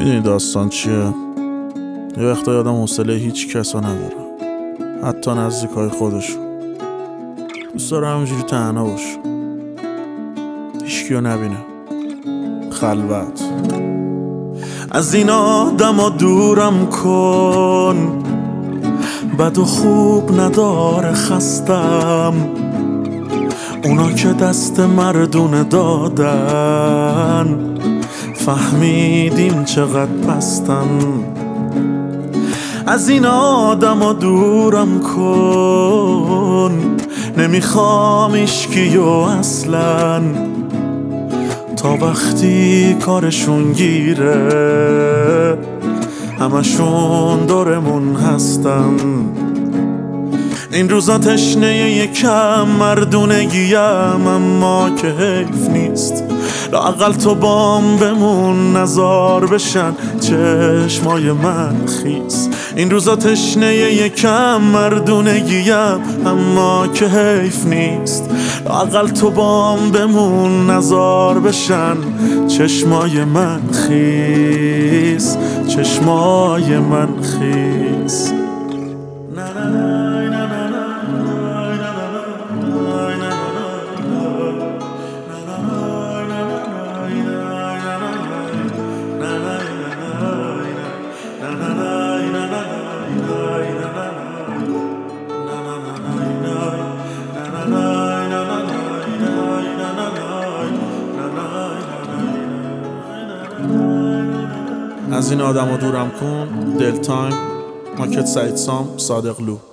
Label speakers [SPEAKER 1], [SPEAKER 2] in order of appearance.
[SPEAKER 1] میدونی داستان چیه؟ یه وقتا یادم حوصله هیچ کسا نداره، حتی نزدیکای خودشو. دوست داره همونجوری تنها باشه، هیچکیو نبینه، خلوت. از این آدما دورم کن، بد و خوب نداره خستم. اونا که دست مردونه دادن، فهمیدیم چقدر پستن. از این آدما دورم کن، نمیخوام ایشکیو اصلا. تا وقتی کارشون گیره همشون دورمون هستن. این روزا تشنه یکم مردونگیم، اما که حیف نیست لااقل تو بام بمون، نزار بشن چشمای من خیس. این روزا تشنه یکم مردونگیم، اما که حیف نیست لااقل تو بام بمون، نزار بشن چشمای من خیس، چشمای من خیس. از این آدما دورم کن، دل تایم، ماکت سعید سام، صادق لو.